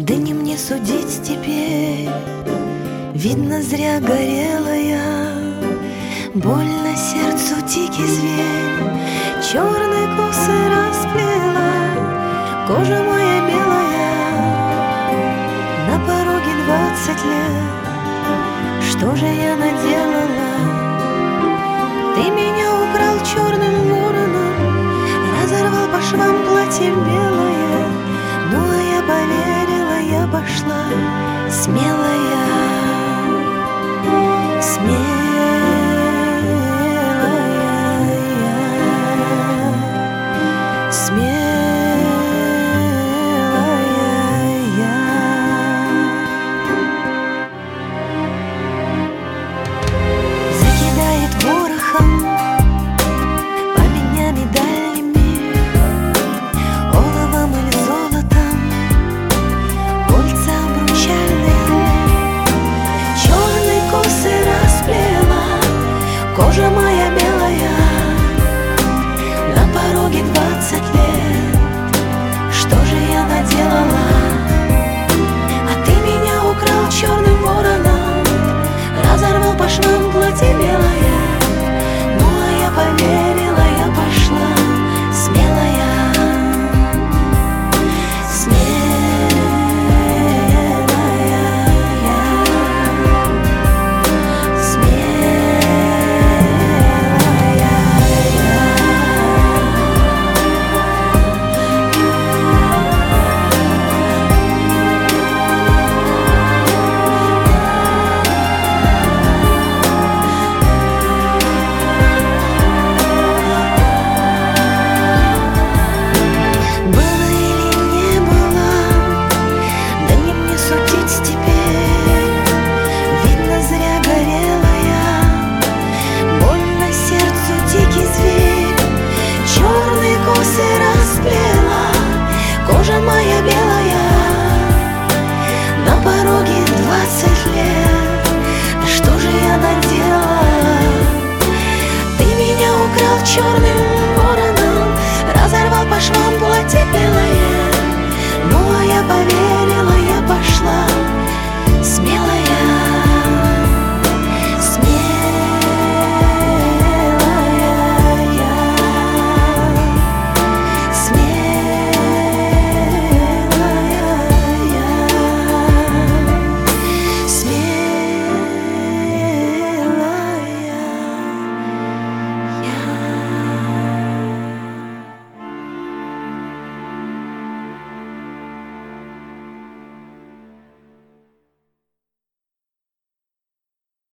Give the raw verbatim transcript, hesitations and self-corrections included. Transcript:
Да не мне судить теперь, видно, зря горела я. Больно сердцу дикий зверь черные косы расплела. Кожа моя белая, на пороге двадцать лет. Что же я наделала? Ты меня украл черным вороном, разорвал по швам платье белое. Ну а я поверила, я пошла смелая, смелая. Кожа моя белая, на пороге двадцать лет. Что же я наделала? А ты меня украл черным вороном, разорвал по швам платье белое. Ну а я поверила, я пошла смелая, кожа моя белая, на пороге двадцать лет. Да что же я наделала? Ты меня украл черным